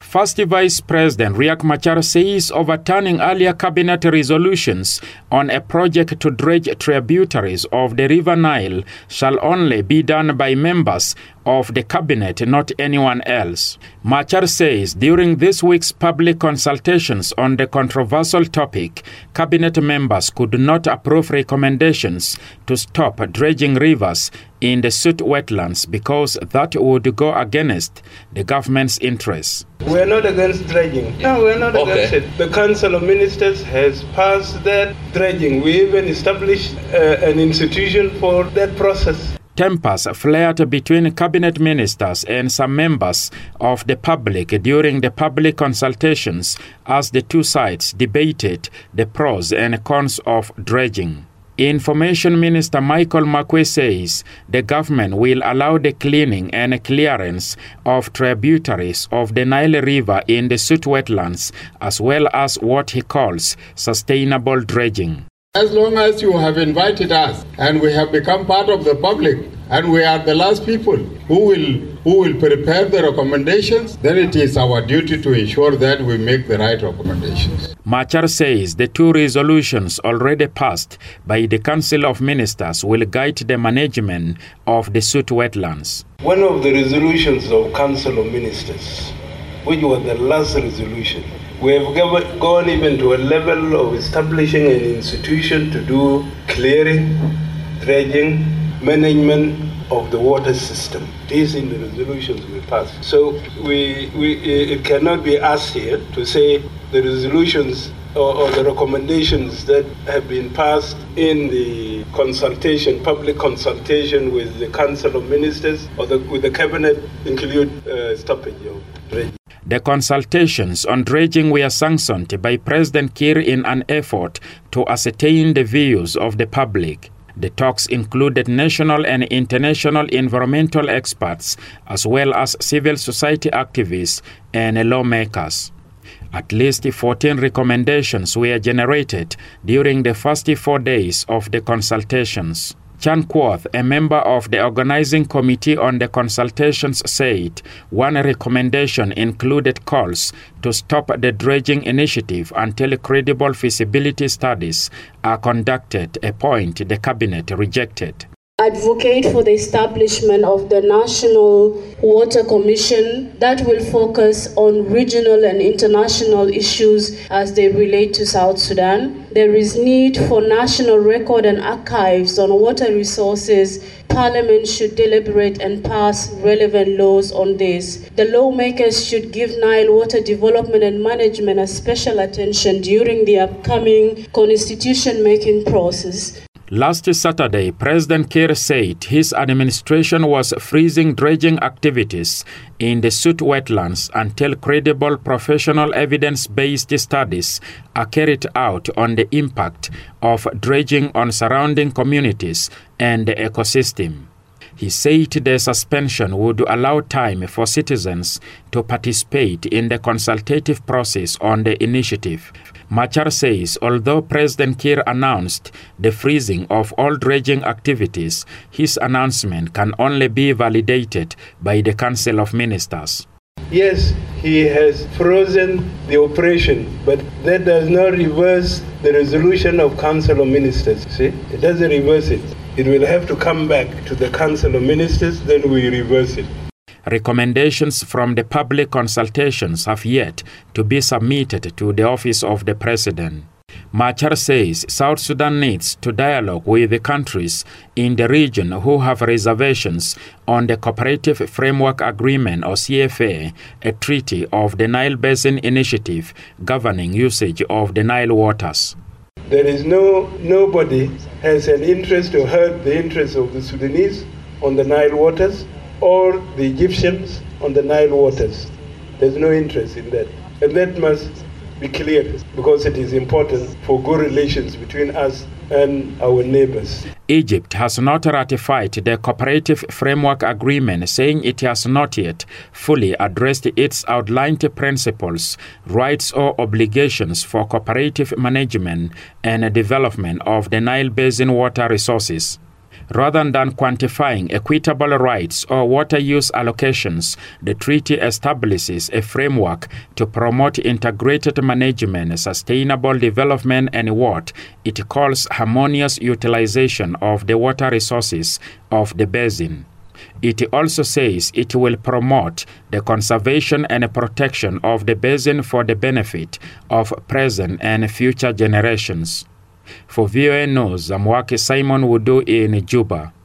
First Vice President Riek Machar says overturning earlier cabinet resolutions on a project to dredge tributaries of the River Nile shall only be done by members of the cabinet, not anyone else. Machar says during this week's public consultations on the controversial topic, cabinet members could not approve recommendations to stop dredging rivers in the Sud wetlands because that would go against the government's interests. We're not against dredging. No, we're not against it. The Council of Ministers has passed that dredging. We even established an institution for that process. Tempers flared between cabinet ministers and some members of the public during the public consultations as the two sides debated the pros and cons of dredging. Information Minister Michael Makwe says the government will allow the cleaning and clearance of tributaries of the Nile River in the Sud wetlands, as well as what he calls sustainable dredging. As long as you have invited us and we have become part of the public and we are the last people who will prepare the recommendations, then it is our duty to ensure that we make the right recommendations. Machar says the two resolutions already passed by the Council of Ministers will guide the management of the Sud wetlands. One of the resolutions of Council of Ministers, which was the last resolution, we have gone even to a level of establishing an institution to do clearing, dredging, management of the water system. These in the resolutions we passed. So it cannot be us here to say the resolutions or the recommendations that have been passed in the consultation, public consultation with the Council of Ministers or with the Cabinet include stoppage of dredging. The consultations on dredging were sanctioned by President Kiir in an effort to ascertain the views of the public. The talks included national and international environmental experts, as well as civil society activists and lawmakers. At least 14 recommendations were generated during the first 4 days of the consultations. Chan Quoth, a member of the organizing committee on the consultations, said one recommendation included calls to stop the dredging initiative until credible feasibility studies are conducted, a point the cabinet rejected. Advocate for the establishment of the National Water Commission that will focus on regional and international issues as they relate to South Sudan. There is need for national record and archives on water resources. Parliament should deliberate and pass relevant laws on this. The lawmakers should give Nile water development and management a special attention during the upcoming constitution-making process. Last Saturday, President Kiir said his administration was freezing dredging activities in the Sud wetlands until credible professional evidence-based studies are carried out on the impact of dredging on surrounding communities and the ecosystem. He said the suspension would allow time for citizens to participate in the consultative process on the initiative. Machar says although President Kiir announced the freezing of all dredging activities, his announcement can only be validated by the Council of Ministers. Yes, he has frozen the operation, but that does not reverse the resolution of Council of Ministers. See, it doesn't reverse it. It will have to come back to the Council of Ministers, then we reverse it. Recommendations from the public consultations have yet to be submitted to the Office of the President. Machar says South Sudan needs to dialogue with the countries in the region who have reservations on the Cooperative Framework Agreement or CFA, a treaty of the Nile Basin Initiative governing usage of the Nile waters. There is nobody has an interest to hurt the interests of the Sudanese on the Nile waters or the Egyptians on the Nile waters. There's no interest in that. And that must be clear because it is important for good relations between us and our neighbors. Egypt has not ratified the Cooperative Framework Agreement, saying it has not yet fully addressed its outlined principles, rights or obligations for cooperative management and development of the Nile Basin water resources. Rather than quantifying equitable rights or water use allocations, the treaty establishes a framework to promote integrated management, sustainable development, and what it calls harmonious utilization of the water resources of the basin. It also says it will promote the conservation and protection of the basin for the benefit of present and future generations. For VOA News, I'm Waki Simon Wudu in Juba.